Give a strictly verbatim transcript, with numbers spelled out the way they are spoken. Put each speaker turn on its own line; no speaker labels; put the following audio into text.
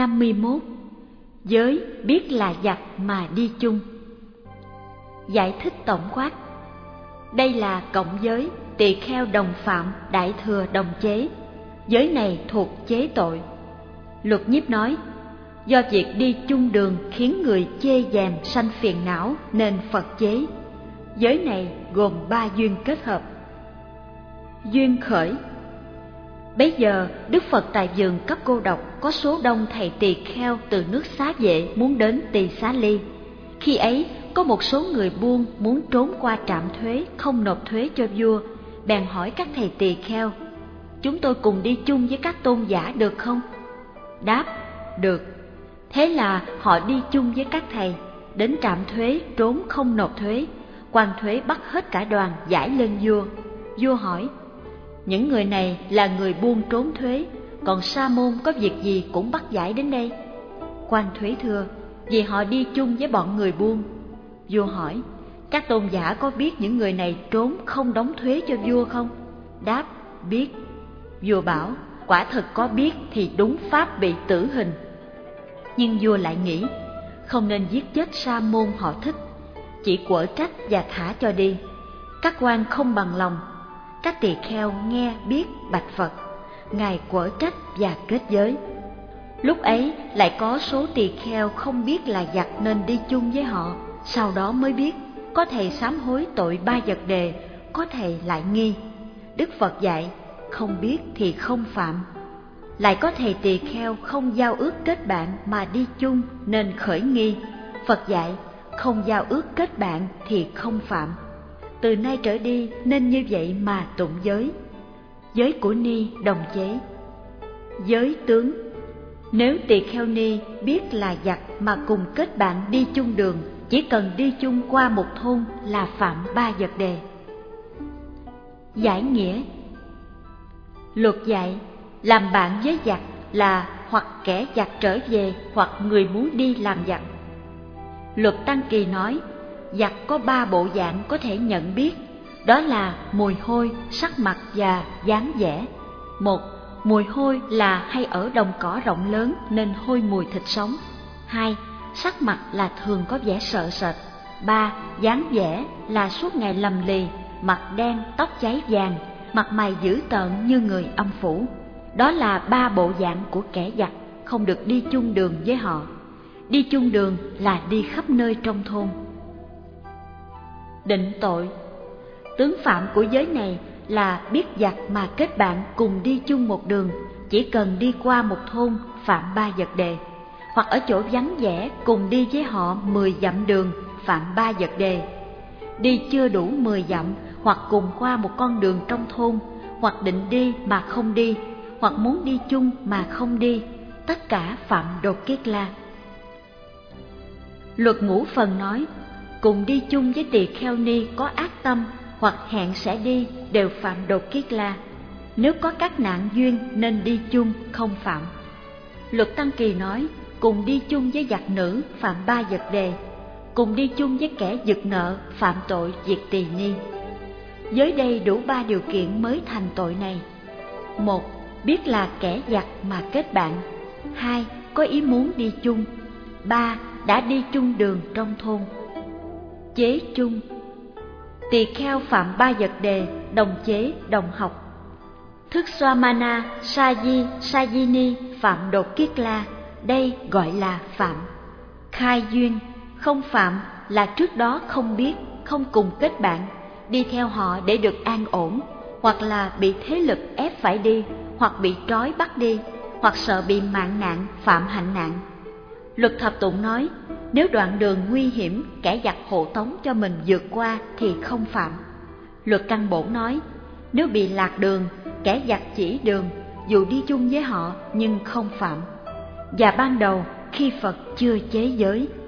năm mươi mốt. Giới biết là giặc mà đi chung. Giải thích tổng quát. Đây là cộng giới, tỳ kheo đồng phạm, đại thừa đồng chế. Giới này thuộc chế tội. Luật Nhiếp nói, do việc đi chung đường khiến người chê dèm sanh phiền não nên Phật chế. Giới này gồm ba duyên kết hợp. Duyên khởi. Bấy giờ Đức Phật tại vườn Cấp Cô Độc có số đông thầy tỳ kheo từ nước Xá Vệ muốn đến Tỳ Xá Ly. Khi ấy có một số người buôn muốn trốn qua trạm thuế không nộp thuế cho vua, bèn hỏi các thầy tỳ kheo: chúng tôi cùng đi chung với các tôn giả được không? Đáp: được. Thế là họ đi chung với các thầy, đến trạm thuế trốn không nộp thuế. Quan thuế bắt hết cả đoàn giải lên vua. Vua hỏi: những người này là người buôn trốn thuế, còn Sa môn có việc gì cũng bắt giải đến đây? Quan thuế thưa: vì họ đi chung với bọn người buôn. Vua hỏi: các tôn giả có biết những người này trốn không đóng thuế cho vua không? Đáp: biết. Vua bảo: quả thật có biết thì đúng pháp bị tử hình. Nhưng vua lại nghĩ không nên giết chết Sa môn họ Thích, chỉ quở trách và thả cho đi. Các quan không bằng lòng. Các tỳ kheo nghe biết bạch Phật, ngài quở trách và kết giới. Lúc ấy lại có số tỳ kheo không biết là giặc nên đi chung với họ, sau đó mới biết. Có thầy sám hối tội ba vật đề, có thầy lại nghi. Đức Phật dạy không biết thì không phạm. Lại có thầy tỳ kheo không giao ước kết bạn mà đi chung nên khởi nghi. Phật dạy không giao ước kết bạn thì không phạm. Từ nay trở đi nên như vậy mà tụng giới. Giới của ni đồng chế. Giới tướng. Nếu tỳ kheo ni biết là giặc mà cùng kết bạn đi chung đường, chỉ cần đi chung qua một thôn là phạm ba vật đề. Giải nghĩa. Luật dạy làm bạn với giặc là hoặc kẻ giặc trở về hoặc người muốn đi làm giặc. Luật Tăng Kỳ nói giặc có ba bộ dạng có thể nhận biết, đó là mùi hôi, sắc mặt và dáng vẻ. Một, mùi hôi là hay ở đồng cỏ rộng lớn nên hôi mùi thịt sống. Hai, sắc mặt là thường có vẻ sợ sệt. Ba, dáng vẻ là suốt ngày lầm lì, mặt đen, tóc cháy vàng, mặt mày dữ tợn như người âm phủ. Đó là ba bộ dạng của kẻ giặc, không được đi chung đường với họ. Đi chung đường là đi khắp nơi trong thôn. Định tội. Tướng phạm của giới này là biết giặc mà kết bạn cùng đi chung một đường, chỉ cần đi qua một thôn phạm ba vật đề, hoặc ở chỗ vắng vẻ cùng đi với họ mười dặm đường phạm ba vật đề. Đi chưa đủ mười dặm hoặc cùng qua một con đường trong thôn, hoặc định đi mà không đi, hoặc muốn đi chung mà không đi, tất cả phạm đột kiết la. Luật Ngũ Phần nói cùng đi chung với tỳ kheo ni có ác tâm hoặc hẹn sẽ đi đều phạm đột kiết la. Nếu có các nạn duyên nên đi chung không phạm. Luật Tăng Kỳ nói cùng đi chung với giặc nữ phạm ba vật đề, cùng đi chung với kẻ giật nợ phạm tội diệt tỳ ni. Giới đây đủ ba điều kiện mới thành tội này. Một, biết là kẻ giặc mà kết bạn. Hai, có ý muốn đi chung. Ba, đã đi chung đường trong thôn. Chế chung. Tỳ kheo phạm ba vật đề, đồng chế, đồng học. Thức Swamana, Saji, Sajini phạm đột kiết la, đây gọi là phạm. Khai duyên, không phạm là trước đó không biết, không cùng kết bạn, đi theo họ để được an ổn, hoặc là bị thế lực ép phải đi, hoặc bị trói bắt đi, hoặc sợ bị mạng nạn, phạm hạnh nạn. Luật Thập Tụng nói, nếu đoạn đường nguy hiểm, kẻ giặc hộ tống cho mình vượt qua thì không phạm. Luật Căn Bổn nói, nếu bị lạc đường, kẻ giặc chỉ đường, dù đi chung với họ nhưng không phạm. Và ban đầu khi Phật chưa chế giới.